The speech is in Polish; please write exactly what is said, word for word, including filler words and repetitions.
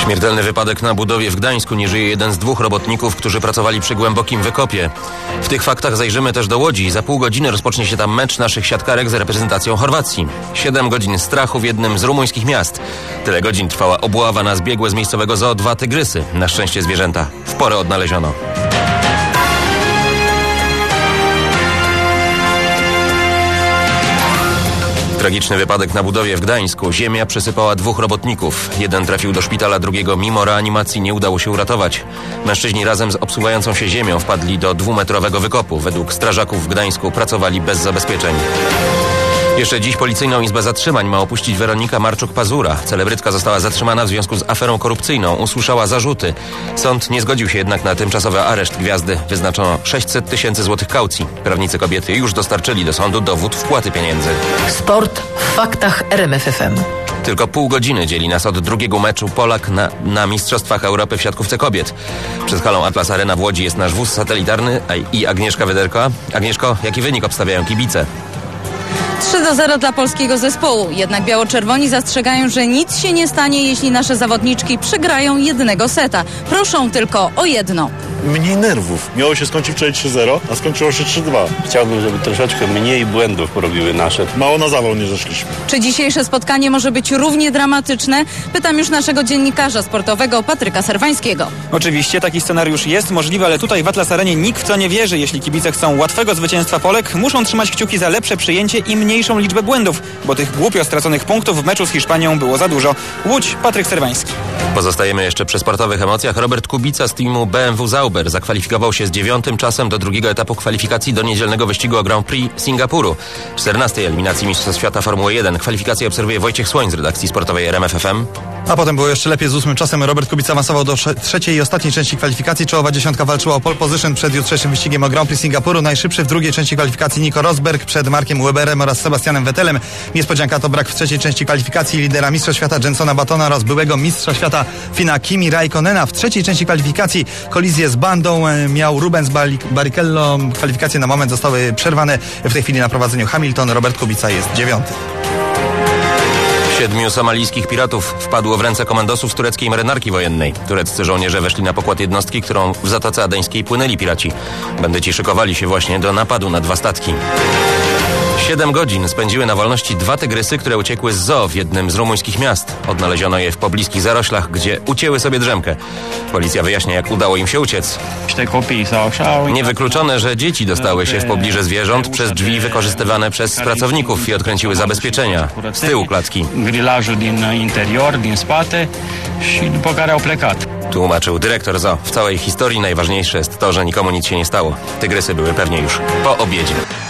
Śmiertelny wypadek na budowie w Gdańsku. Nie żyje jeden z dwóch robotników, którzy pracowali przy głębokim wykopie. W tych faktach zajrzymy też do Łodzi. Za pół godziny rozpocznie się tam mecz naszych siatkarek z reprezentacją Chorwacji. Siedem godzin strachu w jednym z rumuńskich miast. Tyle godzin trwała obława na zbiegłe z miejscowego zoo dwa tygrysy. Na szczęście zwierzęta w porę odnaleziono. Tragiczny wypadek na budowie w Gdańsku. Ziemia przysypała dwóch robotników. Jeden trafił do szpitala, drugiego mimo reanimacji nie udało się uratować. Mężczyźni razem z obsuwającą się ziemią wpadli do dwumetrowego wykopu. Według strażaków w Gdańsku pracowali bez zabezpieczeń. Jeszcze dziś policyjną izbę zatrzymań ma opuścić Weronika Marczuk-Pazura. Celebrytka została zatrzymana w związku z aferą korupcyjną. Usłyszała zarzuty. Sąd nie zgodził się jednak na tymczasowy areszt gwiazdy. Wyznaczono sześćset tysięcy złotych kaucji. Prawnicy kobiety już dostarczyli do sądu dowód wpłaty pieniędzy. Sport w faktach R M F F M. Tylko pół godziny dzieli nas od drugiego meczu Polak na, na Mistrzostwach Europy w siatkówce kobiet. Przed halą Atlas Arena w Łodzi jest nasz wóz satelitarny i Agnieszka Wyderko. Agnieszko, jaki wynik obstawiają kibice? trzy do zera dla polskiego zespołu. Jednak biało-czerwoni zastrzegają, że nic się nie stanie, jeśli nasze zawodniczki przegrają jednego seta. Proszą tylko o jedno. Mniej nerwów. Miało się skończyć wczoraj trzy zero, a skończyło się trzy dwa. Chciałbym, żeby troszeczkę mniej błędów porobiły nasze. Mało na zawał nie zeszliśmy. Czy dzisiejsze spotkanie może być równie dramatyczne? Pytam już naszego dziennikarza sportowego Patryka Serwańskiego. Oczywiście taki scenariusz jest możliwy, ale tutaj w Atlas Arenie nikt w to nie wierzy. Jeśli kibice chcą łatwego zwycięstwa Polek, muszą trzymać kciuki za lepsze przyjęcie i mniejszą liczbę błędów, bo tych głupio straconych punktów w meczu z Hiszpanią było za dużo. Łódź, Patryk Serwański. Pozostajemy jeszcze przy sportowych emocjach. Robert Kubica z teamu B M W Zauber zakwalifikował się z dziewiątym czasem do drugiego etapu kwalifikacji do niedzielnego wyścigu o Grand Prix Singapuru. W czternastej eliminacji Mistrzostw Świata Formuły jeden. Kwalifikacje obserwuje Wojciech Słoń z redakcji sportowej R M F F M. A potem było jeszcze lepiej z ósmym czasem. Robert Kubica awansował do trzeciej i ostatniej części kwalifikacji. Czołowa dziesiątka walczyła o pole position przed jutrzejszym wyścigiem o Grand Prix Singapuru. Najszybszy w drugiej części kwalifikacji Nico Rosberg przed Markiem Webberem oraz Sebastianem Vettelem. Niespodzianka to brak w trzeciej części kwalifikacji lidera Mistrzostw Świata Jensona Buttona oraz byłego Mistrza Świata Fina Kimi Raikkonena. W trzeciej części kwalifikacji kolizję z bandą miał Rubens Barrichello. Kwalifikacje na moment zostały przerwane. W tej chwili na prowadzeniu Hamilton. Robert Kubica jest dziewiąty. Siedmiu somalijskich piratów wpadło w ręce komandosów tureckiej marynarki wojennej. Tureccy żołnierze weszli na pokład jednostki, którą w Zatoce Adeńskiej płynęli piraci. Bandyci szykowali się właśnie do napadu na dwa statki. Siedem godzin spędziły na wolności dwa tygrysy, które uciekły z zoo w jednym z rumuńskich miast. Odnaleziono je w pobliskich zaroślach, gdzie ucięły sobie drzemkę. Policja wyjaśnia, jak udało im się uciec. Niewykluczone, że dzieci dostały się w pobliże zwierząt przez drzwi wykorzystywane przez pracowników i odkręciły zabezpieczenia. Z tyłu klatki. Tłumaczył dyrektor zoo. W całej historii najważniejsze jest to, że nikomu nic się nie stało. Tygrysy były pewnie już po obiedzie.